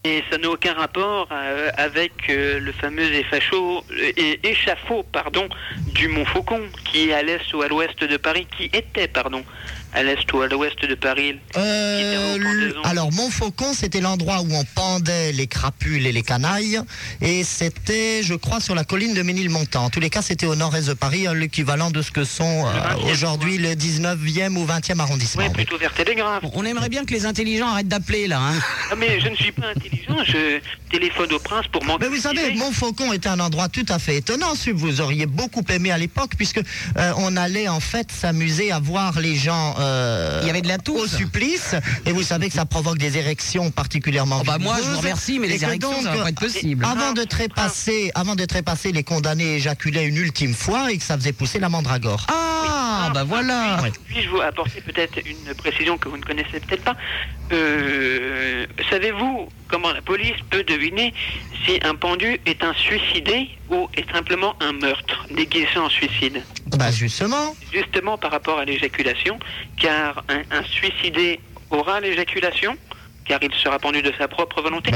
Et ça n'a aucun rapport avec le fameux échafaud du Mont Faucon, qui est à l'est ou à l'ouest de Paris, à l'est ou à l'ouest de Paris. Alors, Montfaucon, c'était l'endroit où on pendait les crapules et les canailles, et c'était, je crois, sur la colline de Ménilmontant. En tous les cas, c'était au nord-est de Paris, l'équivalent de ce que sont aujourd'hui le 19e ou 20e arrondissement. Oui, plutôt vers Télégraphe. On aimerait bien que les intelligents arrêtent d'appeler, là. Hein. Ah, mais je ne suis pas intelligent, je téléphone au prince pour m'en... Mais vous savez, Montfaucon était un endroit tout à fait étonnant, vous auriez beaucoup aimé à l'époque, puisque on allait en fait s'amuser à voir les gens il y avait de la tousse au supplice, et vous savez que ça provoque des érections particulièrement moi je vous remercie, mais les érections donc, ça va pas être possible. Avant de trépasser, les condamnés éjaculaient une ultime fois et que ça faisait pousser la mandragore. Voilà. Puis-je vous apporter peut-être une précision que vous ne connaissez peut-être pas? Savez-vous comment la police peut deviner si un pendu est un suicidé ou est simplement un meurtre déguisé en suicide? Justement par rapport à l'éjaculation, car un suicidé aura l'éjaculation, car il sera pendu de sa propre volonté,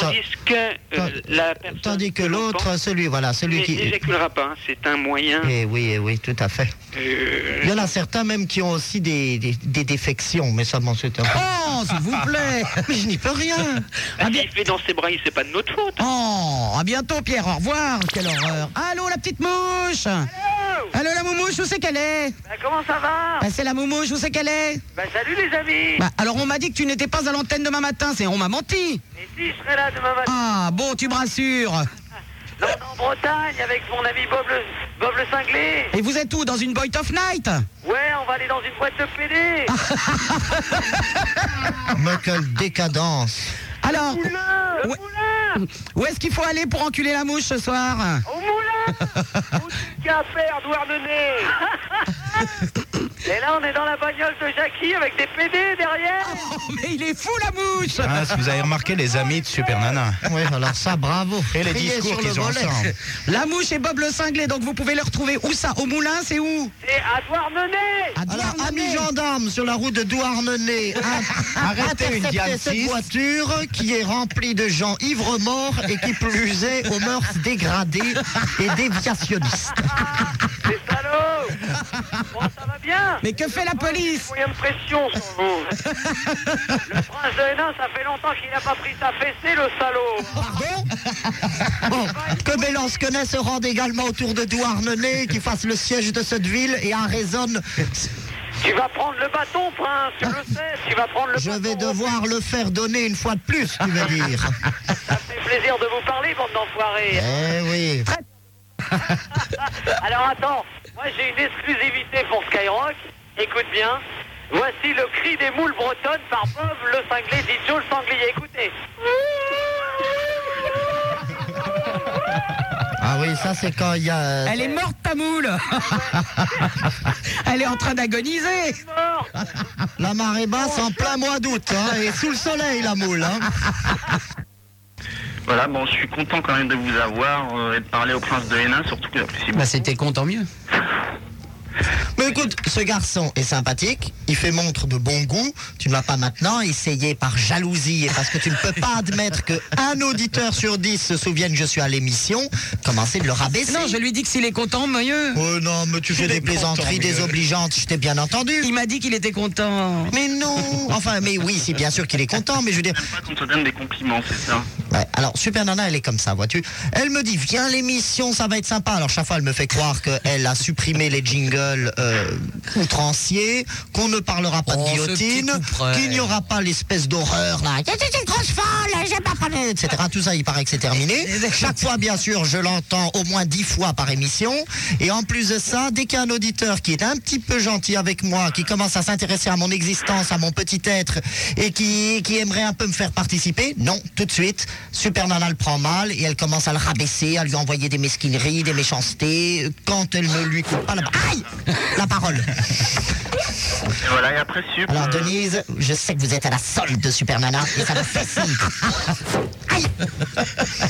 tandis que l'autre, celui qui n'éjaculera pas, hein, c'est un moyen. Eh oui, tout à fait. Il y en a certains même qui ont aussi des défections, mais ça m'en c'est un peu... Oh, s'il vous plaît. Mais je n'y peux rien. S'il fait dans ses bras, c'est pas de notre faute. Oh, à bientôt Pierre, au revoir. Quelle horreur. Allô la petite mouche. Allô la moumouche, où c'est qu'elle est? Comment ça va? C'est la moumouche, où c'est qu'elle est? Salut les amis. Alors on m'a dit que tu n'étais pas à l'antenne demain matin, on m'a menti. Mais si, je serai là demain matin. Ah bon, tu me rassures. Là, en Bretagne avec mon ami Bob le cinglé. Et vous êtes où? Dans une boîte of night? Ouais, on va aller dans une boîte de PD. Mais quelle décadence. Alors, le moulin. Où est-ce qu'il faut aller pour enculer la mouche ce soir? Au moulin. Au café à Douarnenez. Et là, on est dans la bagnole de Jackie avec des PD derrière. Oh, mais il est fou la mouche. Si vous avez remarqué les amis de Super Nana. Oui, alors ça, bravo. Et les discours qu'ils ont ensemble. La mouche et Bob le cinglé, donc vous pouvez les retrouver où ça? Au moulin, c'est où? C'est à Douarnenez. Alors, amis gendarmes sur la route de Douarnenez, arrêtez une Diane cette voiture qui est remplie de gens ivres morts et qui plus est aux mœurs dégradées et déviationnistes. Les salauds. Bon, ça va bien. Mais que fait la police? Moyen de pression sur vous. Le prince de Hénin, ça fait longtemps qu'il n'a pas pris sa fessée, le salaud. Bon, que Bélansquenet se rende également autour de Douarnenez, qui fasse le siège de cette ville et en raisonne. Tu vas prendre le bâton, prince, tu le sais, tu vas prendre le bâton. Je vais devoir le faire donner une fois de plus, tu veux dire. Ça fait plaisir de vous parler, bande d'enfoirés. Eh oui. Alors attends, moi j'ai une exclusivité pour Skyrock. Écoute bien. Voici le cri des moules bretonnes par Bob le cinglé, dit Joe le sanglier. Écoutez. Ah oui, ça c'est quand il y a... Elle est morte ta moule. Elle est en train d'agoniser. La marée basse en plein mois d'août, hein, et sous le soleil la moule. Hein. Voilà, bon, je suis content quand même de vous avoir et de parler au prince de Hénin, surtout que j'apprécie. C'était content mieux. Mais écoute, ce garçon est sympathique, il fait montre de bon goût, tu ne vas pas maintenant essayer par jalousie et parce que tu ne peux pas admettre qu'un auditeur sur 10 se souvienne que je suis à l'émission, commencer de le rabaisser. Non, je lui dis que s'il est content, mieux. Oh non, mais tu fais des plaisanteries désobligeantes, je t'ai bien entendu. Il m'a dit qu'il était content. Mais non, enfin, mais oui, c'est bien sûr qu'il est content, mais je veux dire... J'aime pas qu'on te donne des compliments, c'est ça. Ouais, alors Super Nana, elle est comme ça, vois-tu. Elle me dit, viens l'émission, ça va être sympa. Alors chaque fois, elle me fait croire qu'elle a supprimé les jingles outranciers, qu'on ne parlera pas de guillotine, qu'il n'y aura pas l'espèce d'horreur là. C'est une grosse folle, j'ai pas parlé, etc. Tout ça, il paraît que c'est terminé. Chaque fois, bien sûr, je l'entends au moins 10 fois par émission. Et en plus de ça, dès qu'il y a un auditeur qui est un petit peu gentil avec moi, qui commence à s'intéresser à mon existence, à mon petit être, et qui aimerait un peu me faire participer, non, tout de suite, Super Nana le prend mal et elle commence à le rabaisser, à lui envoyer des mesquineries, des méchancetés, quand elle ne lui coupe pas la parole. Et voilà, et après, Alors Denise, je sais que vous êtes à la solde de Super Nana, et ça me fait signe. Aïe.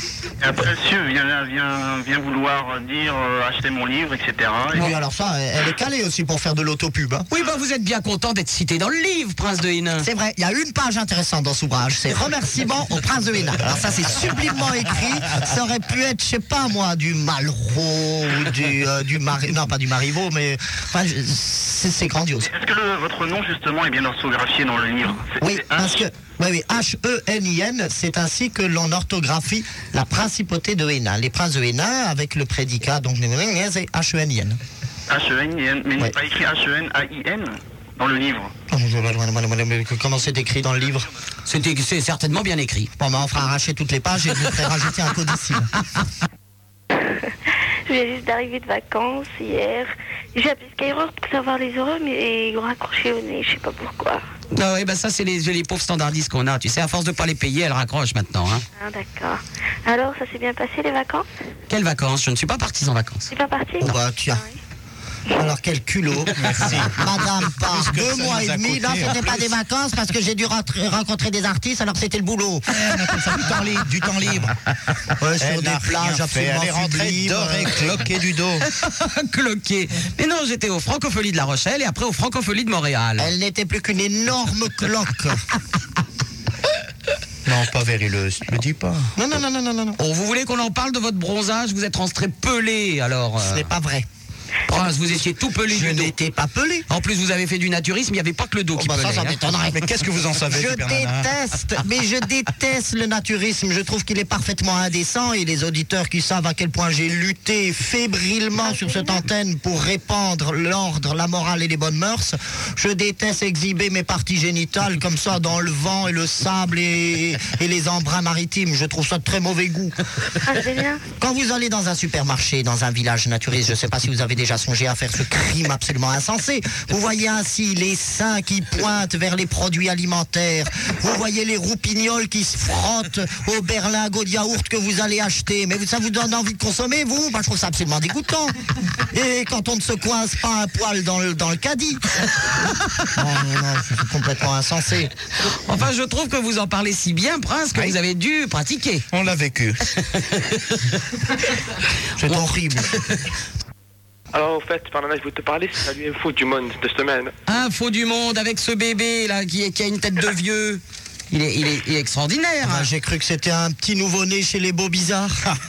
Après, le CIE vient vouloir dire acheter mon livre, etc. Oui, alors ça, elle est calée aussi pour faire de l'autopub. Hein. Oui, bah vous êtes bien content d'être cité dans le livre, Prince de Hénin. C'est vrai, il y a une page intéressante dans ce ouvrage, c'est remerciements au Prince de Hénin. Alors ça, c'est sublimement écrit. Ça aurait pu être, je sais pas moi, du Malraux ou non, pas du Marivaux, mais enfin, c'est grandiose. Est-ce que votre nom, justement, est bien orthographié dans le livre? Oui, parce que oui, H-E-N-I-N, c'est ainsi que l'on orthographie la principauté de Hénin. Les princes de Hénin, avec le prédicat, donc c'est H-E-N-I-N. H-E-N-I-N, mais il Ouais. n'est pas écrit H-E-N-A-I-N dans le livre. Comment c'est écrit dans le livre? C'est certainement bien écrit. Bon, ben, on fera arracher toutes les pages et je vous ferai rajouter un codicile. Je viens juste d'arriver de vacances hier. J'ai appelé Skyrock pour savoir les heureux, mais ils ont raccroché au nez, je sais pas pourquoi. Ah oui, bah ça c'est les pauvres standardistes qu'on a. Tu sais, à force de pas les payer, elles raccrochent maintenant. Hein. Ah d'accord. Alors, ça s'est bien passé les vacances? Quelles vacances? Je ne suis pas partie en vacances. C'est pas parti? Bon, bah, tiens. Ah oui. Alors, quel culot. Merci. Madame, par Plus que 2 ça mois nous et a demi, coûté, non, en c'était pas plus. des vacances parce que j'ai dû rencontrer des artistes, alors c'était le boulot. On appelle ça du temps libre. Ouais, sur Elle des n'a plages rien fait. absolument Elle est rentrée sublimes. dorée, cloquée du dos. Cloqué. Mais non, j'étais aux Francopholies de La Rochelle et après aux Francopholies de Montréal. Elle n'était plus qu'une énorme cloque. Non, pas vérileuse, ne le dis pas. Non. Oh, vous voulez qu'on en parle de votre bronzage? Vous êtes rentré pelé, alors. Ce n'est pas vrai. Prince, vous étiez tout pelé Je du dos. n'étais pas pelé. En plus, vous avez fait du naturisme, il n'y avait pas que le dos qui Bah pelait. ça hein. m'étonnerait. Mais qu'est-ce que vous en savez, Je Super Nana? déteste le naturisme. Je trouve qu'il est parfaitement indécent et les auditeurs qui savent à quel point j'ai lutté fébrilement sur cette antenne pour répandre l'ordre, la morale et les bonnes mœurs. Je déteste exhiber mes parties génitales comme ça dans le vent et le sable et les embruns maritimes. Je trouve ça de très mauvais goût. Ah, c'est bien. Quand vous allez dans un supermarché, dans un village naturiste, je ne sais pas si vous avez déjà songé à faire ce crime absolument insensé. Vous voyez ainsi les seins qui pointent vers les produits alimentaires. Vous voyez les roupignols qui se frottent au berlingot de yaourt que vous allez acheter. Mais ça vous donne envie de consommer, vous? Moi, je trouve ça absolument dégoûtant. Et quand on ne se coince pas un poil dans le caddie. Non, c'est complètement insensé. Enfin, je trouve que vous en parlez si bien, Prince, que vous avez dû pratiquer. On l'a vécu. C'est horrible. Alors, en fait, Fernanda, je veux te parler, c'est la info du monde de cette semaine. Info du monde avec ce bébé là qui a une tête de vieux. Il est extraordinaire. Ah, j'ai cru que c'était un petit nouveau-né chez les beaux bizarres.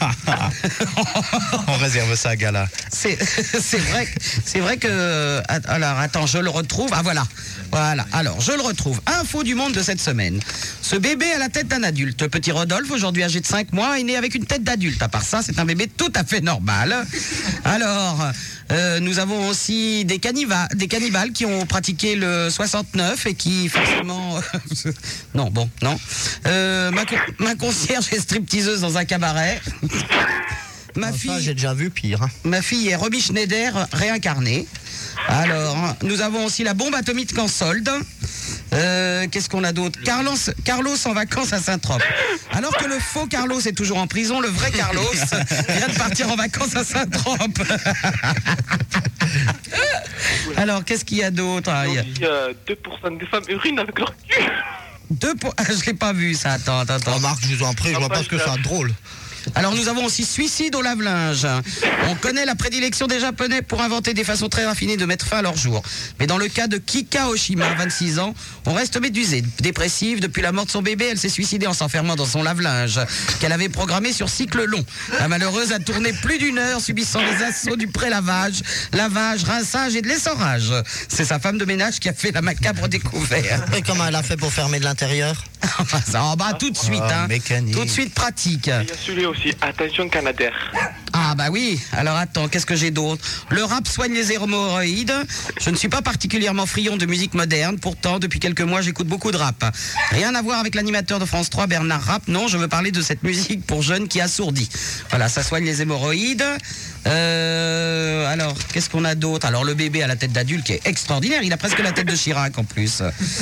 On réserve ça à Gala. C'est vrai que alors attends, je le retrouve. Ah voilà. Alors, je le retrouve. Info du monde de cette semaine. Ce bébé a la tête d'un adulte. Petit Rodolphe, aujourd'hui âgé de 5 mois, est né avec une tête d'adulte. À part ça, c'est un bébé tout à fait normal. Alors, nous avons aussi des cannibales qui ont pratiqué le 69 et qui forcément... non. Ma concierge est stripteaseuse dans un cabaret. Ma J'ai déjà vu pire. Hein. Ma fille est Romy Schneider réincarnée. Alors, nous avons aussi la bombe atomique en solde. Qu'est-ce qu'on a d'autre? Carlos en vacances à Saint-Trope. Alors que le faux Carlos est toujours en prison, le vrai Carlos vient de partir en vacances à Saint-Trope. Alors, qu'est-ce qu'il y a d'autre? Il y a 2% des femmes urinent avec leur cul. Je l'ai pas vu ça, attends. Remarque, je vous en prie, je vois pas ce que c'est drôle. Alors nous avons aussi suicide au lave-linge. On connaît la prédilection des Japonais pour inventer des façons très raffinées de mettre fin à leur jour. Mais dans le cas de Kika Oshima, 26 ans, on reste médusé. Dépressive, depuis la mort de son bébé, elle s'est suicidée en s'enfermant dans son lave-linge qu'elle avait programmé sur cycle long. La malheureuse a tourné plus d'1 heure, subissant les assauts du pré-lavage, lavage, rinçage et de l'essorage. C'est sa femme de ménage qui a fait la macabre découverte. Et comment elle a fait pour fermer de l'intérieur? Enfin, ça en bas tout de suite, hein. Mécanique. Tout de suite pratique. Il y a celui-là aussi, attention Canadair. Ah bah oui, alors attends, qu'est-ce que j'ai d'autre? Le rap soigne les hémorroïdes. Je ne suis pas particulièrement friand de musique moderne, pourtant depuis quelques mois j'écoute beaucoup de rap. Rien à voir avec l'animateur de France 3, Bernard Rapp, non, je veux parler de cette musique pour jeunes qui assourdit. Voilà, ça soigne les hémorroïdes. Alors, qu'est-ce qu'on a d'autre? Alors le bébé à la tête d'adulte qui est extraordinaire, il a presque la tête de Chirac en plus.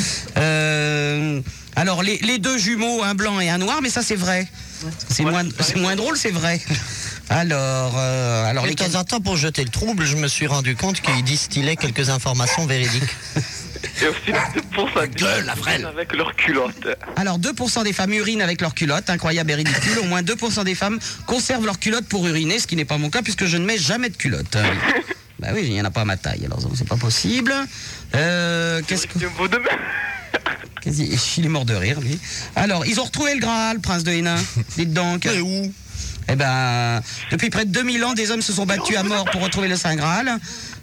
Alors les deux jumeaux, un blanc et un noir, mais ça c'est vrai. C'est moins drôle, c'est vrai. Alors Et les de temps en temps, pour jeter le trouble, je me suis rendu compte qu'il distillait quelques informations véridiques. Et aussi 2% des femmes avec leurs culottes. Alors 2% des femmes urinent avec leurs culottes, incroyable et ridicule. Au moins 2% des femmes conservent leurs culottes pour uriner, ce qui n'est pas mon cas puisque je ne mets jamais de culottes. Bah oui, il n'y en a pas à ma taille, alors c'est pas possible. Qu'est-ce que... Il est mort de rire, lui. Alors, ils ont retrouvé le Graal, prince de Hénin. Dites donc. Mais où? Eh ben, depuis près de 2000 ans, des hommes se sont battus à mort pour retrouver le Saint Graal.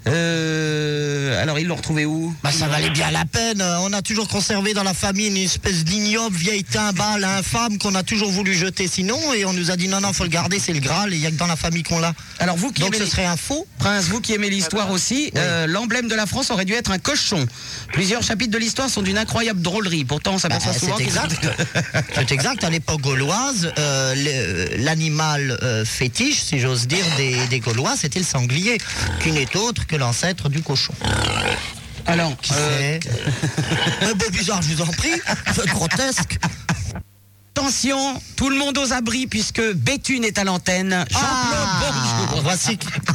Alors, ils l'ont retrouvé où? Bah, ça valait bien la peine. On a toujours conservé dans la famille une espèce d'ignoble vieille timbale infâme qu'on a toujours voulu jeter sinon. Et on nous a dit non, faut le garder, c'est le Graal. Et il n'y a que dans la famille qu'on l'a. Alors, vous qui Donc aimez ce serait un faux? Prince, vous qui aimez l'histoire aussi, l'emblème de la France aurait dû être un cochon. Plusieurs chapitres de l'histoire sont d'une incroyable drôlerie. Pourtant, on s'aperçoit souvent c'est exact. C'est exact. À l'époque gauloise, l'animal fétiche, si j'ose dire, des Gaulois, c'était le sanglier, qui n'est autre que l'ancêtre du cochon. Alors, Qui c'est Un peu bizarre, je vous en prie. C'est grotesque. attention, tout le monde aux abris puisque Béthune est à l'antenne. Jean-Claude, bonjour. Voici.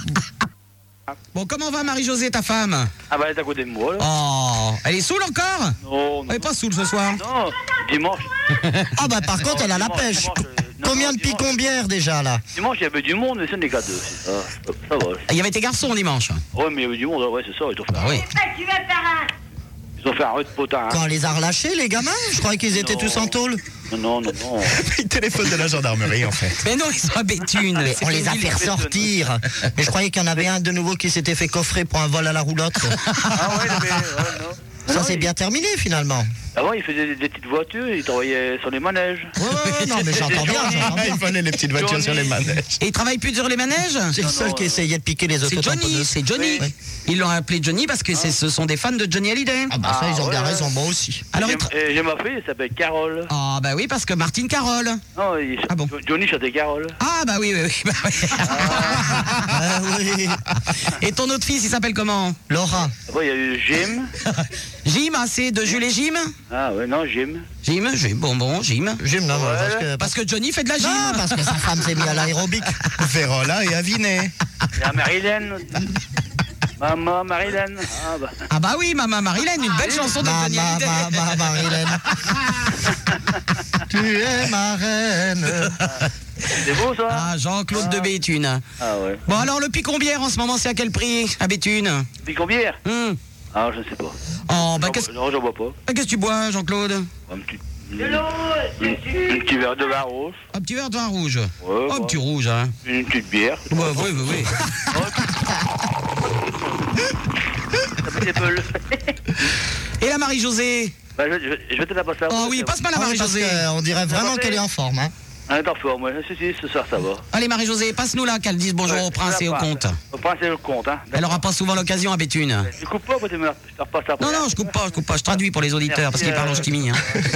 Bon, comment va Marie-Josée, ta femme? Ah bah elle est à côté de moi là. Oh, elle est saoule encore? Non, Elle est pas saoule ce soir. non, dimanche. Ah bah par contre, elle a la pêche. Combien de picombières déjà là? Dimanche il y avait du monde, mais c'est des cadeaux. Ça va. Il y avait tes garçons dimanche. Ouais, mais il y avait du monde, ouais, c'est ça. Ils ont fait, Oui. ils ont fait un rude potin. Quand on les a relâchés, les gamins? Je croyais qu'ils étaient tous en tôle. Non. Il téléphone de la gendarmerie, en fait. Mais non, ils sont à Béthune. Mais on C'est les a une fait ville. ressortir. Mais je croyais qu'il y en avait un de nouveau qui s'était fait coffrer pour un vol à la roulotte. Ah ouais, mais non. Ça s'est bien terminé finalement. Avant, il faisait des petites voitures, il travaillait sur les manèges. Ouais, non mais j'entends bien, j'entends bien. Il fallait les petites voitures sur les manèges. Et ils travaillent plus sur les manèges? C'est le seul qui essayait de piquer les C'est Johnny, autotamponneuses. c'est Johnny. Oui. Ils l'ont appelé Johnny parce que ce sont des fans de Johnny Hallyday. Ah bah ça, ils ont bien ouais. raison, moi aussi. Alors, J'ai ma fille, elle s'appelle Carole. Ah bah oui, parce que Martine Carole. Non, Ah bon. Johnny chantait Carole. Ah bah oui. Bah oui. Ah oui. Et ton autre fils, il s'appelle comment? Laura. Après, il y a eu Jim. Jim, c'est de Jules et Jim? Ah ouais, non, Jim. Jim, Jim. Jim, non, Parce que Johnny fait de la gym. Non, parce que sa femme s'est mise à l'aérobic. Vérola et Avinet. Il y a Marilyn. Maman Marilyn. Ah bah. Ah bah oui, Maman Marilyn, une belle chanson de Johnny Hallyday. Marilyn. Tu es ma reine. C'est beau ça? Ah, Jean-Claude de Béthune. Ah ouais. Bon alors, le picombière en ce moment, c'est à quel prix à Béthune? Picombière? Ah, je sais pas. Oh, bah qu'est-ce Non, j'en bois pas. que tu bois, Jean-Claude? Un petit verre de vin rouge. Un petit verre de vin rouge. Ouais, Un ouais. petit rouge, hein. Une petite bière. Oui. Ça fait des peuls. Et la Marie-Josée? Bah, je vais te la passer à Oh vous. oui, passe-moi la Ah oui, parce Marie-Josée. qu'on dirait vraiment qu'elle est en forme. Hein. Ah, t'en fais, moi. Si, ce soir, ça va. Allez Marie-Josée, passe-nous là, qu'elle dise bonjour au prince et au comte. Au prince et au comte, hein. Elle aura pas souvent l'occasion à Béthune. Tu coupes pas, je te repasse après. Non, je coupe pas, je traduis pour les auditeurs parce qu'ils parlent en ch'timi. Hein.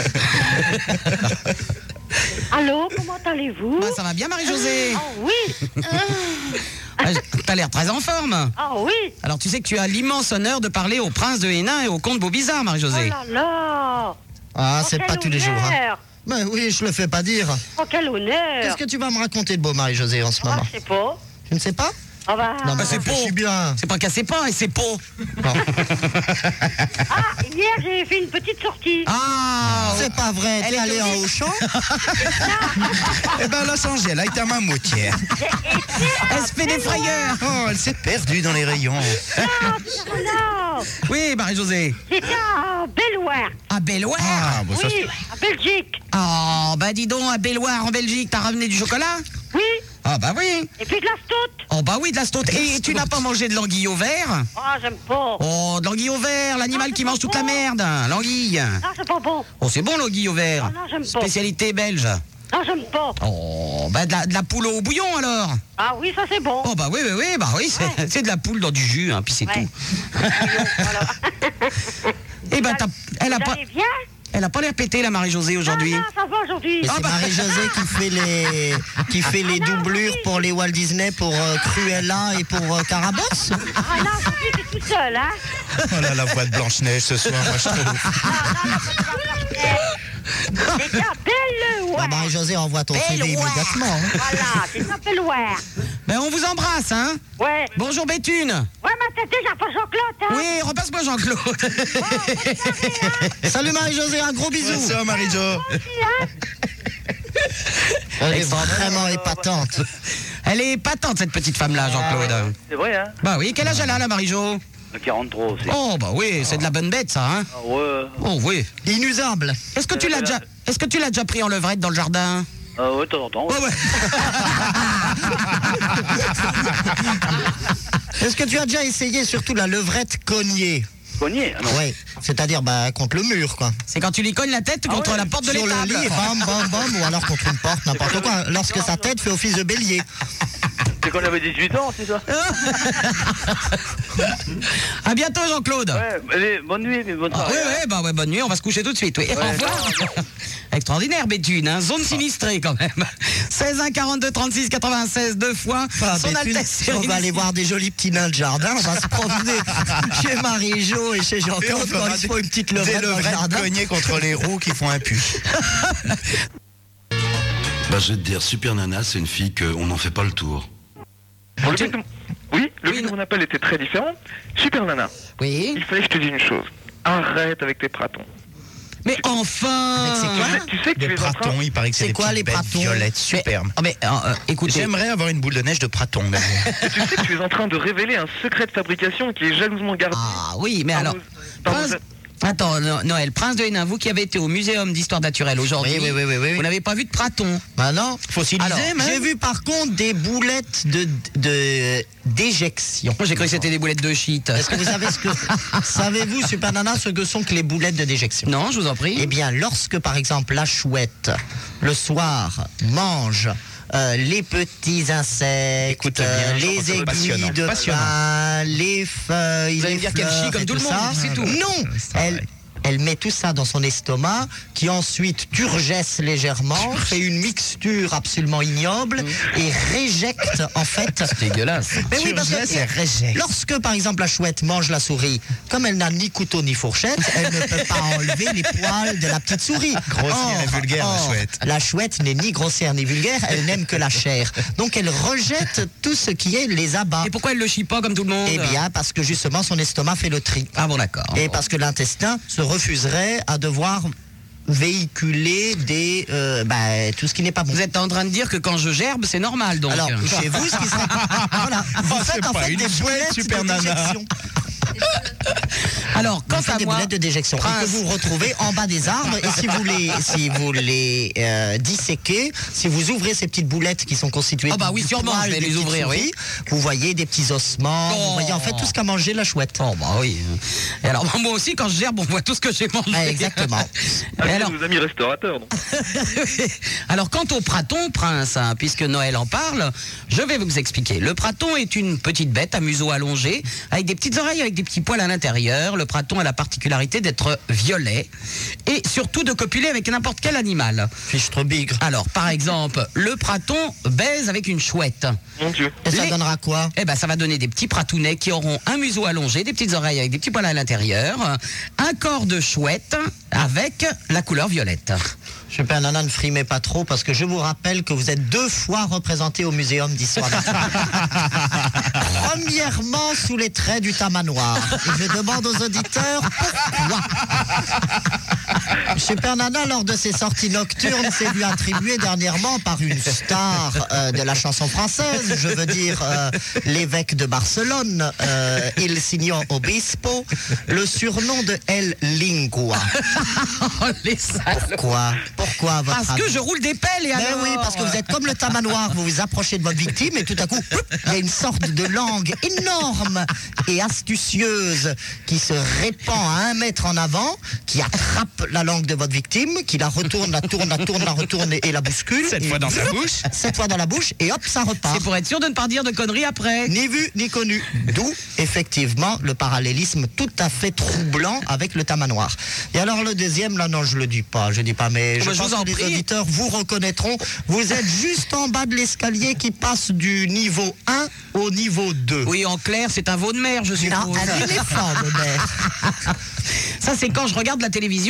Allô, comment allez-vous? Bah, ça va bien Marie-Josée? Oh oui. T'as l'air très en forme. Ah oui. Alors tu sais que tu as l'immense honneur de parler au prince de Hénin et au comte Beaubizarre, Oh Marie-Josée. là là. Ah, Oh, c'est quel pas tous les jours. Hein. honneur. Mais oui, je le fais pas dire. Oh, quel honneur. Qu'est-ce que tu vas me raconter de beau, Marie-Josée, en ce Ah, moment? je sais pas. Tu ne sais pas? Ah bah. Non, mais c'est je suis beau. bien. C'est pas qu'elle sait pas et c'est beau. Non. Ah, hier j'ai fait une petite sortie. Ah, C'est pas vrai, Elle t'es est allé en tombée. Auchan? Eh ben, elle a changé. Elle a été à Mammouth. elle se fait des frayeurs. Oh, elle s'est perdue dans les rayons. Non, Oui, Marie-Josée. c'était à Belloir. À Belloir. Ah, bon, ça, Oui, à Belgique. Oh, bah dis donc, à Belloir en Belgique, t'as ramené du chocolat? Oui. Ah bah oui. Et puis de la stout. Oh bah oui, de la stout. Et tu n'as pas mangé de l'anguille au vert? Ah, j'aime pas. Oh, de l'anguille au vert, l'animal Ah, qui c'est mange pas toute la bon. merde, l'anguille. Non, c'est pas bon. Oh, c'est bon l'anguille au vert. Ah non, j'aime pas. Spécialité belge. Non, j'aime pas. Oh, bah de la poule au bouillon alors. Ah oui, ça c'est bon. Oh bah oui, c'est de la poule dans du jus, hein, puis c'est Ouais. tout. Voilà. Eh ben, elle a Vous pas, allez bien? elle a pas l'air pétée la Marie-Josée aujourd'hui. Ah, non, ça va aujourd'hui. Mais c'est bah. Marie-Josée qui fait les doublures pour les Walt Disney, pour Cruella et pour Carabosse. Ah non, aujourd'hui t'es tout seul, hein? Oh là, la voix de Blanche-Neige ce soir, moi, je trouve. C'est ça, Belle-Loire. Ah, Marie-Josée envoie ton CV immédiatement. Hein. Voilà, c'est ça, Belle-Loire. Ben, on vous embrasse, hein. Ouais. Bonjour Béthune. Ouais, mais t'as déjà pas Jean-Claude, hein. Oui, repasse-moi Jean-Claude. Salut Marie-Josée, un gros bisou. Ça, Marie-Jo. Elle est vraiment épatante. Elle est épatante, cette petite femme-là, Jean-Claude. C'est vrai, hein? Bah oui, quel âge elle a, la Marie-Jo? 43 aussi. Oh, bah oui, c'est de la bonne bête, ça, hein. Ah ouais. Oh, oui. Inusable. Est-ce que tu l'as déjà pris en levrette dans le jardin? Ah ouais, de temps en temps. Ouais, ouais. Est-ce que tu as déjà essayé surtout la levrette cognée? Cogné? Ah non. Oui, c'est-à-dire contre le mur, quoi. C'est quand tu lui cognes la tête contre la porte de Sur le l'étable. lit, bam, bam, bam, ou alors contre une porte, n'importe quoi. Lorsque sa tête fait office de bélier. C'est quand on avait 18 ans, c'est ça? À bientôt, Jean-Claude. Ouais, allez, bonne nuit, mais bonne soirée. Ouais, bonne nuit, on va se coucher tout de suite. Oui. Au revoir. Extraordinaire, Béthune, hein, zone sinistrée quand même. 16 1 42 36 96 deux fois. Son Béthune, Altesse on va aller voir des jolis petits nains de jardin, on va se promener chez Marie-Jo et chez Jean-Claude quand il faut une petite levrette dans le jardin. Cognées contre les roues qui font un pu. Bah, je vais te dire, Super Nana, c'est une fille qu'on n'en fait pas le tour. Bon, le but de mon appel était très différent. Super Nana, Oui. il fallait que je te dise une chose. Arrête avec tes pratons. Mais enfin. C'est quoi? Tu sais que Des tu es en train... pratons, il paraît que c'est C'est des quoi, petites les bêtes pratons? violettes, superbes. Écoutez. J'aimerais avoir une boule de neige de praton. Tu sais que tu es en train de révéler un secret de fabrication qui est jalousement gardé. Ah oui, mais par alors. nos- par nos- Prince- Attends, Noël, Prince de Hénin, vous qui avez été au Muséum d'Histoire Naturelle aujourd'hui, Oui. vous n'avez pas vu de praton. Bah non. Fossilisé, Alors, même. j'ai vu par contre des boulettes d'éjection. Moi j'ai cru que c'était des boulettes de shit. Est-ce que vous savez savez-vous, Super Nana, ce que sont que les boulettes de déjection? Non, je vous en prie. Eh bien, lorsque par exemple la chouette, le soir, mange les petits insectes, Écoute bien, les Jean-François, passionnant, aiguilles de passionnant. pain, les feuilles, Vous allez les me dire qu'elle fleurs chie comme et tout le monde, ça. c'est tout. Non, elle met tout ça dans son estomac, qui ensuite turgesse légèrement, fait une mixture absolument ignoble et réjecte en fait. C'est dégueulasse. Mais oui, parce Turgesse que et réjecte. lorsque par exemple la chouette mange la souris, comme elle n'a ni couteau ni fourchette, elle ne peut pas enlever les poils de la petite souris. Grossière et vulgaire, la chouette. La chouette n'est ni grossière ni vulgaire, elle n'aime que la chair. Donc elle rejette tout ce qui est les abats. Et pourquoi elle le chie pas comme tout le monde? Eh bien, parce que justement son estomac fait le tri. Ah bon, d'accord. Et parce que l'intestin se refuserait à devoir véhiculer tout ce qui n'est pas bon. Vous êtes en train de dire que quand je gerbe, c'est normal donc. Alors, chez vous, ce qui serait... Voilà, vous Oh, faites c'est en pas fait une des chouette, boulettes Super de Nana. déjection. Alors, quant Vous faites à des moi, boulettes de déjection et Prince. que vous retrouvez en bas des arbres. Et si vous les disséquez, si vous ouvrez ces petites boulettes qui sont constituées Ah bah oui, du sûrement, poil je vais des les petites ouvrir, souris, vous voyez des petits ossements, Oh. vous voyez en fait tout ce qu'a mangé la chouette. Oh bah oui. Et alors moi aussi quand je gerbe, on voit tout ce que j'ai mangé. Ah, exactement. Et Avec alors, nos amis restaurateurs. Donc. alors quant au praton, Prince, hein, puisque Noël en parle, je vais vous expliquer. Le praton est une petite bête à museau allongé, avec des petites oreilles, avec des petits poils à l'intérieur. Le praton a la particularité d'être violet et surtout de copuler avec n'importe quel animal. Fichtre bigre. Alors, par exemple, le praton baise avec une chouette. Mon Dieu. Et ça Les- donnera quoi? Eh ben, ça va donner des petits pratounets qui auront un museau allongé, des petites oreilles avec des petits poils à l'intérieur, un corps de chouette avec la couleur violette. Super Nana, ne frimez pas trop parce que je vous rappelle que vous êtes 2 fois représenté au Muséum d'Histoire naturelle. Premièrement, sous les traits du tamanoir. Et je demande aux auditeurs pourquoi. Super Nana, lors de ses sorties nocturnes, s'est vu attribuer dernièrement par une star de la chanson française, je veux dire l'évêque de Barcelone, Il Signo Obispo, le surnom de El Lingua. Oh, les salauds. Pourquoi à votre Parce avis? que je roule des pelles et Mais alors... oui, parce que vous êtes comme le tamanoir, vous vous approchez de votre victime et tout à coup, il y a une sorte de langue énorme et astucieuse qui se répand à 1 mètre en avant, qui attrape la langue de votre victime, qui la retourne, la retourne et la bouscule. 7 Et fois dans sa bouche. 7 fois dans la bouche et hop, ça repart. C'est pour être sûr de ne pas dire de conneries après. Ni vu ni connu. D'où, effectivement, le parallélisme tout à fait troublant avec le tamanoir. Et alors le deuxième, là, non, je le dis pas, mais je je pense vous en que les prie. auditeurs vous reconnaîtront. Vous êtes juste en bas de l'escalier qui passe du niveau 1 au niveau 2. Oui, en clair, c'est un veau de mer, je Non, suppose. un éléphant de mer. Ça, c'est quand je regarde la télévision et que je mets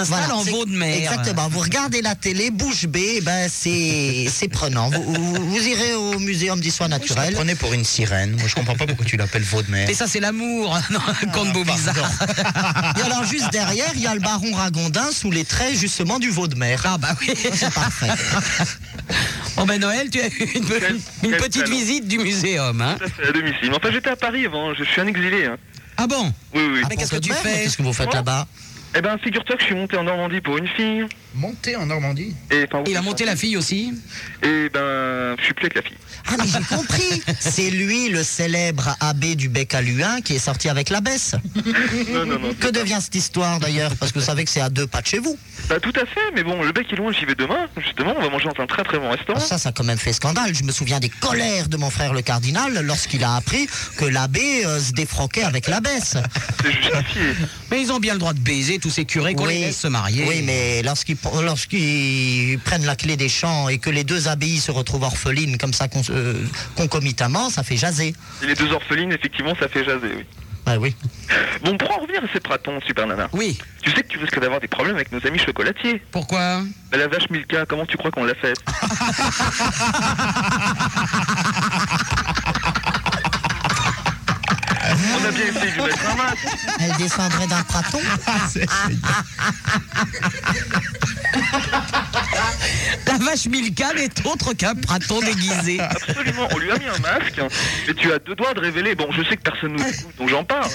installe en veau de mer. Exactement. Vous regardez la télé, bouche bée, ben c'est prenant. Vous irez au muséum d'histoire naturelle. Je prenais pour une sirène. Moi, je comprends pas pourquoi tu l'appelles veau de mer. Mais ça, c'est l'amour, conte beau bizarre. Et alors, juste derrière, il y a le baron Ragondin sous les traits, justement, du veau de mer. Ah, bah oui. C'est parfait. Bon, ben Noël, tu as eu une petite visite du muséum, hein. Ça, c'est à domicile. Enfin, j'étais à Paris avant, je suis un exilé. Hein. Ah bon? Oui, oui. Mais qu'est-ce que tu fais? Qu'est-ce que vous faites là-bas? Eh ben, figure-toi que je suis monté en Normandie pour une fille. Monté en Normandie? Et, Il a monté la fille aussi? Et ben, je suis plus avec la fille. Ah, mais j'ai compris. C'est lui, le célèbre abbé du bec à Luin, qui est sorti avec l'abbesse. Non. Que devient cette histoire, d'ailleurs? Parce que vous savez que c'est à 2 pas de chez vous. Bah, tout à fait, mais bon, le bec est loin, j'y vais demain. Justement, on va manger dans un très très bon restaurant. Ça a quand même fait scandale. Je me souviens des colères de mon frère le cardinal lorsqu'il a appris que l'abbé se défroquait avec l'abbesse. C'est justifié. Mais ils ont bien le droit de baiser tous ces curés qu'on les laisse se marier. Oui, mais lorsqu'ils prennent la clé des champs et que les 2 abbayes se retrouvent orphelines comme ça concomitamment, ça fait jaser. Et les 2 orphelines, effectivement, ça fait jaser, oui. Ah oui. Bon, pour en revenir à ces pratons, Super Nana. Oui. Tu sais que tu risques d'avoir des problèmes avec nos amis chocolatiers. Pourquoi? Bah, la vache Milka, comment tu crois qu'on l'a faite? On a bien essayé de lui mettre un masque. Elle descendrait d'un praton. La vache Milka n'est autre qu'un praton déguisé. Absolument, on lui a mis un masque, et tu as 2 doigts de révéler, bon je sais que personne nous écoute, donc j'en parle,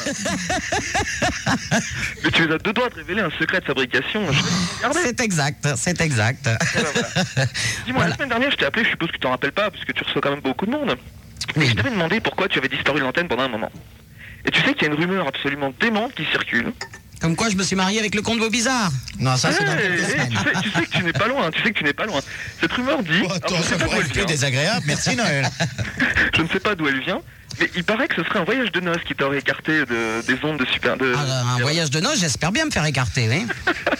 mais tu as 2 doigts de révéler un secret de fabrication. C'est exact, c'est exact. Voilà. Dis-moi, la semaine dernière je t'ai appelé, je suppose que tu t'en rappelles pas, parce que tu reçois quand même beaucoup de monde. Mais je t'avais demandé pourquoi tu avais disparu de l'antenne pendant un moment. Et tu sais qu'il y a une rumeur absolument démente qui circule. Comme quoi je me suis marié avec le comte beau bizarre. Non, ça c'est dans quelques semaines. Tu sais que tu n'es pas loin, Cette rumeur dit... Attends, alors, je ça sais pas d'où pourrait elle être plus vient. désagréable. Merci Noël. Je ne sais pas d'où elle vient, mais il paraît que ce serait un voyage de noces qui t'aurait écarté des ondes de super... Un voyage de noces, j'espère bien me faire écarter, oui.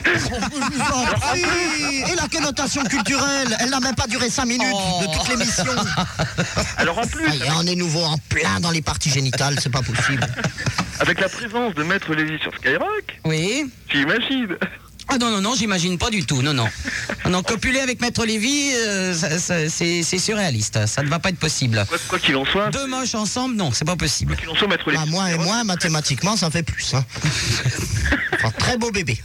Et la connotation culturelle, elle n'a même pas duré 5 minutes de toute l'émission. Alors en plus... on est nouveau en plein dans les parties génitales, c'est pas possible. Avec la présence de Maître Lévy sur Skyrock, oui. Tu imagines? Ah non, j'imagine pas du tout, non. Non, copuler avec Maître Lévy, c'est surréaliste, ça ne va pas être possible. Quoi qu'il en soit... 2 moches ensemble, non, c'est pas possible. Quoi qu'il en soit, Maître Lévy... Moins et moins, mathématiquement, ça fait plus. Hein. Enfin, très beau bébé.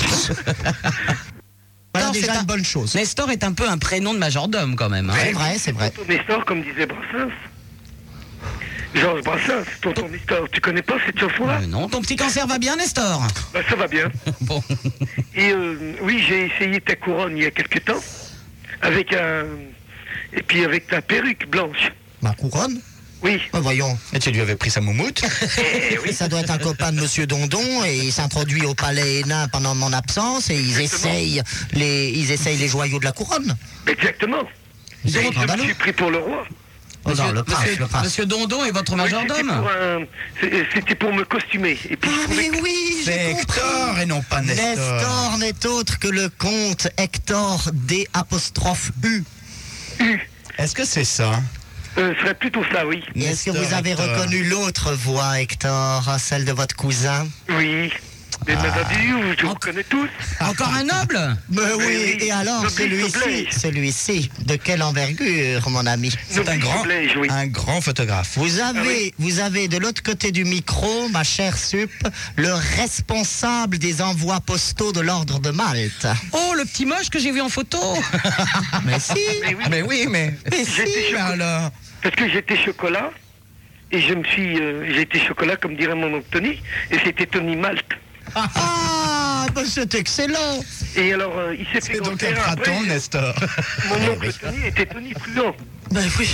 Voilà déjà une bonne chose. Nestor est un peu un prénom de majordome quand même. Hein. C'est vrai. Nestor, comme disait Brassens. Georges Brassens, tonton Nestor, tu connais pas cette chanson-là? Non, ton petit cancer va bien, Nestor? Bah, ça va bien. Bon. Et oui, j'ai essayé ta couronne il y a quelque temps, avec et puis avec ta perruque blanche. Ma couronne? Oui. Voyons. Et tu lui avais pris sa moumoute? Oui, ça doit être un copain de Monsieur Dondon et il s'introduit au palais Hénin pendant mon absence et ils essayent les joyaux de la couronne. Exactement. Et je me suis pris pour le roi. Le prince. Monsieur Dondon est votre majordome? C'était pour me costumer. Et puis, mais oui, c'est Hector et non pas Nestor. Nestor n'est autre que le comte Hector D''U. Est-ce que c'est ça? Ce serait plutôt ça, oui. Est-ce que vous avez reconnu l'autre voix, Hector, celle de votre cousin? Oui. Mais je vous connais tous. Encore un noble? Mais oui, et alors celui-ci, de quelle envergure, mon ami? C'est un grand photographe. Vous avez de l'autre côté du micro, ma chère Sup, le responsable des envois postaux de l'ordre de Malte. Oh, le petit moche que j'ai vu en photo. Mais si. Mais oui, mais si, alors. Parce que j'étais chocolat, et j'ai été chocolat, comme dirait mon oncle Tony, et c'était Tony Malte. Ah, ben c'est excellent. Et alors, il s'est fait donc un praton, Nestor. Mon oncle Tony était Tony Prudent. Ben oui.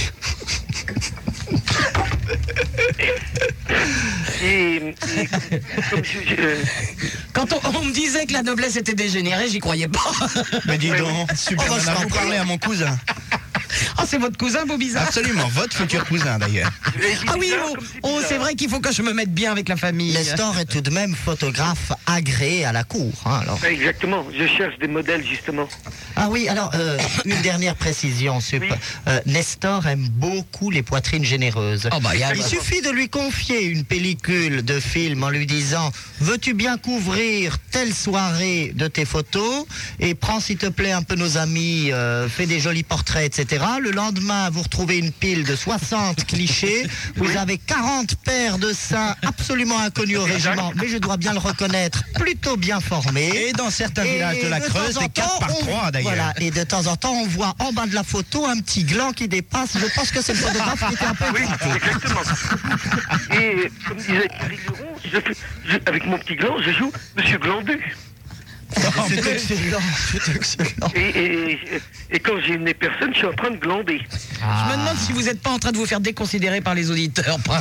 Quand on me disait que la noblesse était dégénérée, j'y croyais pas. Mais dis donc, super, on a parlé à mon cousin. Ah, c'est votre cousin, beau bizarre. Absolument, votre futur cousin d'ailleurs. Ah oui, c'est vrai qu'il faut que je me mette bien avec la famille. Nestor est tout de même photographe agréé à la cour. Hein, alors. Exactement, je cherche des modèles justement. Ah oui, alors une dernière précision, Sup. Oui. Nestor aime beaucoup les poitrines généreuses. Oh, bah, Il suffit de lui confier une pellicule de film en lui disant « Veux-tu bien couvrir telle soirée de tes photos et prends s'il te plaît un peu nos amis, fais des jolis portraits, etc. » Le lendemain, vous retrouvez une pile de 60 clichés, vous avez 40 paires de seins absolument inconnus au régiment, mais je dois bien le reconnaître, plutôt bien formés. Et dans certains villages de la Creuse, des 4x3 d'ailleurs. Voilà, et de temps en temps, on voit en bas de la photo un petit gland qui dépasse. Je pense que c'est le photographe qui était un peu Oui, excité. exactement. Et comme disait Thierry Leron, avec mon petit gland, je joue Monsieur Glandu. C'est excellent, c'est excellent. Et quand j'ai une personne, je suis en train de glander. Je me demande si vous n'êtes pas en train de vous faire déconsidérer par les auditeurs. Pas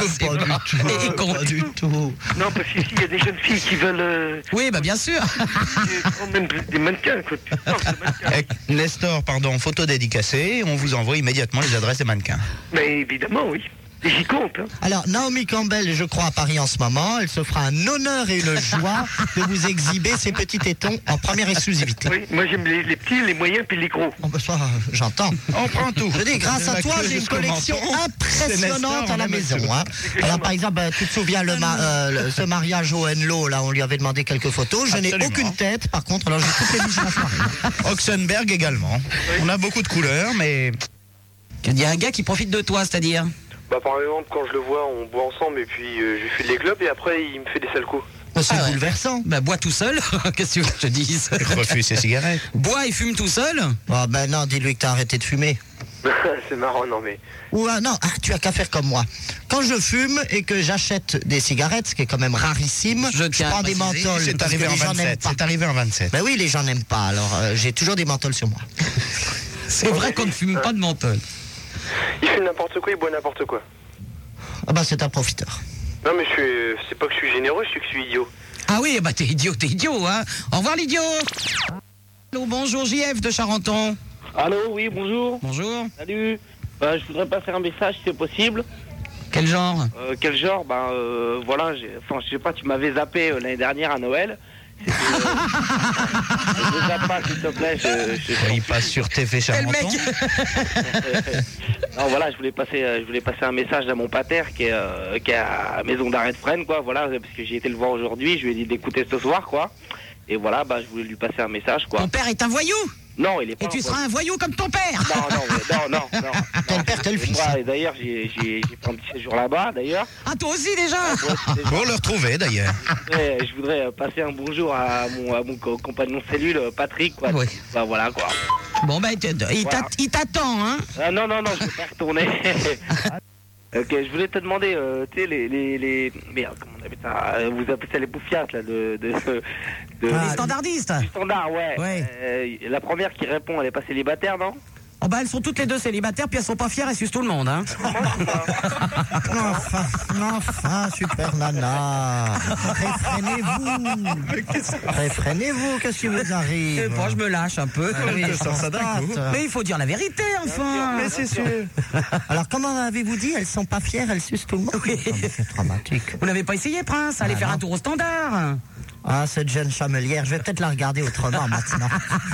du tout. Non, parce qu'ici, il y a des jeunes filles qui veulent... Oui, bah bien sûr. même des mannequins, quoi. Non, c'est mannequins. Nestor, pardon, photo dédicacée, on vous envoie immédiatement les adresses des mannequins. Mais évidemment, oui. Et j'y compte. Hein. Alors, Naomi Campbell est, je crois, à Paris en ce moment. Elle se fera un honneur et une joie de vous exhiber ses petits tétons en première exclusivité. Oui, moi j'aime les petits, les moyens puis les gros. Oh, ben ça, j'entends. On prend tout. Je dis, grâce à toi, j'ai une collection impressionnante à la maison. Hein. Alors, par exemple, tu te souviens ce mariage au Henlo, là, on lui avait demandé quelques photos. Je n'ai aucune tête, par contre, alors j'ai toutes les biches de la soirée. Oxenberg également. Oui. On a beaucoup de couleurs, mais... Il y a un gars qui profite de toi, c'est-à-dire Bah, par exemple, quand je le vois, on boit ensemble et puis je lui file des globes et après il me fait des sales coups. C'est bouleversant. Bah, bois tout seul. Qu'est-ce que tu veux que je te dise? Il refuse ses cigarettes. Bois et fume tout seul. Oh, ben non, dis-lui que t'as arrêté de fumer. C'est marrant, non mais... Ou non, tu as qu'à faire comme moi. Quand je fume et que j'achète des cigarettes, ce qui est quand même rarissime, je prends des menthols. C'est arrivé en 27. C'est arrivé en 27. Ben oui, les gens n'aiment pas, alors j'ai toujours des menthols sur moi. C'est vrai qu'on ne fume pas de menthol. Il fait n'importe quoi, il boit n'importe quoi. Ah bah c'est un profiteur. Non mais c'est pas que je suis généreux, c'est que je suis idiot. Ah oui, bah t'es idiot, hein. Au revoir l'idiot. Allô, bonjour JF de Charenton. Allô, oui, bonjour. Bonjour. Salut. Bah, je voudrais passer un message si c'est possible. Quel genre Quel genre voilà, je sais pas, tu m'avais zappé l'année dernière à Noël. Je zappe pas, s'il te plaît. Il passe sur TV Charenton. Non, voilà, je voulais passer un message à mon pater qui est à Maison d'arrêt de Fresnes, quoi. Voilà, parce que j'ai été le voir aujourd'hui. Je lui ai dit d'écouter ce soir, quoi. Et voilà, bah, je voulais lui passer un message, quoi. Ton père est un voyou? Non, il est pas. Et tu seras un voyou comme ton père? Non. Ton père, t'es le fils. Et d'ailleurs, j'ai pris un petit séjour là-bas, d'ailleurs. Ah, toi aussi, déjà? Pour le retrouver, d'ailleurs. Je voudrais passer un bonjour à mon compagnon de cellule, Patrick, quoi. Oui. Bah, voilà, quoi. Bon, bah, il t'attend, hein? Ah, non, je vais pas retourner. Ok, je voulais te demander, tu sais, merde, comment on appelle ça? Vous appelez ça les bouffiates, là, les standardistes. Du standard, ouais. La première qui répond, elle est pas célibataire, non? Oh bah elles sont toutes les deux célibataires, puis elles sont pas fières, elles sucent tout le monde, hein. Enfin, super nana. Réfrénez-vous, qu'est-ce qui vous arrive? Bon, je me lâche un peu. Mais il faut dire la vérité, enfin. Mais c'est sûr. Alors, comment avez-vous dit? Elles sont pas fières, elles sucent tout le monde? Oui. C'est dramatique. Vous n'avez pas essayé, Prince? Allez faire un tour au standard. Ah, cette jeune chamelière, je vais peut-être la regarder autrement maintenant.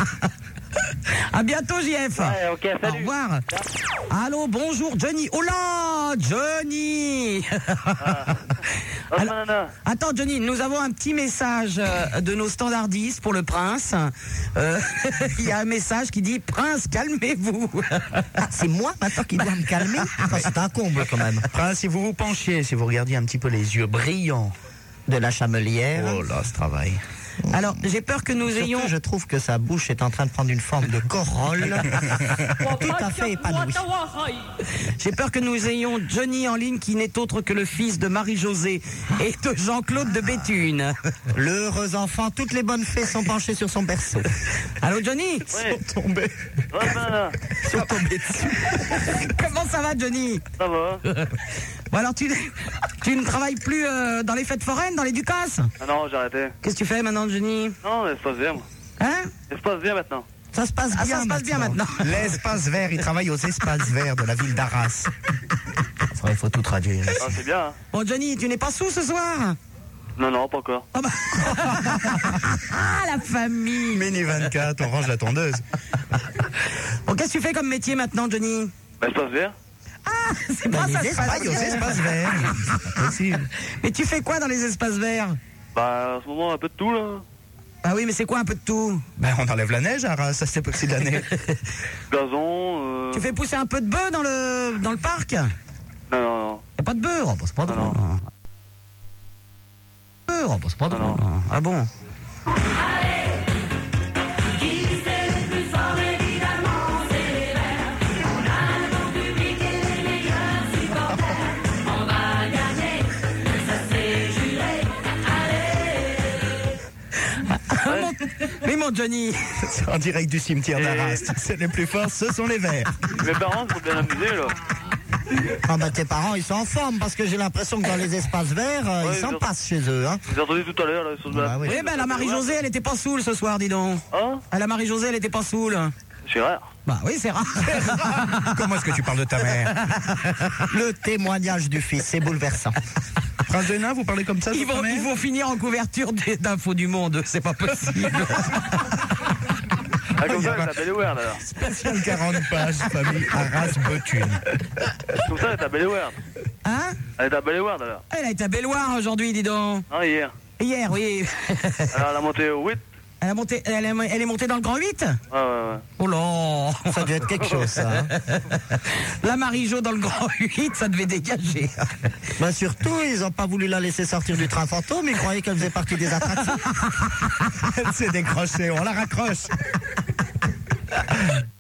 À bientôt, JF. Ouais, ok, salut. Au revoir. Allô, bonjour, Johnny. Oh là, Johnny. Attends, Johnny, nous avons un petit message de nos standardistes pour le prince. Il y a un message qui dit « Prince, calmez-vous ». C'est moi maintenant qui dois me calmer? C'est un comble quand même. Prince, si vous vous penchiez, si vous regardiez un petit peu les yeux brillants de la chamelière. Oh là, ce travail. Alors, j'ai peur que nous ayons... Je trouve que sa bouche est en train de prendre une forme de corolle tout à fait épanouie. J'ai peur que nous ayons Johnny en ligne qui n'est autre que le fils de Marie-Josée et de Jean-Claude de Béthune. L'heureux enfant, toutes les bonnes fées sont penchées sur son berceau. Allô, Johnny? Ouais. Sont tombés. Sont tombés dessus. Comment ça va, Johnny? Ça va. Bon, alors, tu ne travailles plus dans les fêtes foraines, dans les Ducasses? Ah non, j'ai arrêté. Qu'est-ce que tu fais maintenant, Johnny? Non, elle se passe bien, moi. Hein? Elle se passe bien maintenant. Ça se passe bien. Ça se passe bien maintenant. L'espace vert, il travaille aux espaces verts de la ville d'Arras. Il faut tout traduire. Ah, c'est bien. Hein. Bon, Johnny, tu n'es pas sous ce soir? Non, pas encore. Ah, la famille. Mini 24, on range la tondeuse. Bon, qu'est-ce que tu fais comme métier maintenant, Johnny? Espace vert. Ah, c'est pas ça. Aux espaces verts. C'est pas possible. Mais tu fais quoi dans les espaces verts? Bah, en ce moment, un peu de tout, là. Ah oui, mais c'est quoi un peu de tout? Ben, on enlève la neige à Arras, ça c'est possible d'année. Gazon. Tu fais pousser un peu de bœuf dans le parc? Non. Y'a pas de bœuf? Oh, bah, c'est pas drôle. Non. Oh, bah, c'est pas drôle. Ah bon? Mais mon Johnny, C'est en direct du cimetière d'Arras. C'est les plus forts, ce sont les verts. Mes parents sont bien amusés, là. Ah bah tes parents ils sont en forme parce que j'ai l'impression que dans les espaces verts ils s'en passent chez eux hein. Vous entendez tout à l'heure là, ils sont Bah, oui. oui, ben la Marie-Josée, elle était pas saoule ce soir, dis donc. Hein? La Marie-Josée, elle était pas saoule. C'est rare. Bah oui, c'est rare. Comment est-ce que tu parles de ta mère? Le témoignage du fils, c'est bouleversant. Prince de Hénin, vous parlez comme ça de Ils votre mère? vont finir en couverture d'Infos du Monde, c'est pas possible. Ah, comme ça, elle est à Belleward alors. Spécial 40 pages, famille Arras-Bethune. Comme ça, elle est à Belleward. Hein? Elle est à Belleward alors. Elle a été à Belloir aujourd'hui, dis donc. Ah, hier. Hier, oui. Alors, elle a monté au 8. Elle est montée dans le grand 8? Ouais. Oh là. Ça doit être quelque chose ça. Hein. La Marie-Jo dans le grand 8, ça devait dégager. Bah surtout, ils ont pas voulu la laisser sortir du train fantôme, ils croyaient qu'elle faisait partie des attractions. Elle s'est décrochée, on la raccroche.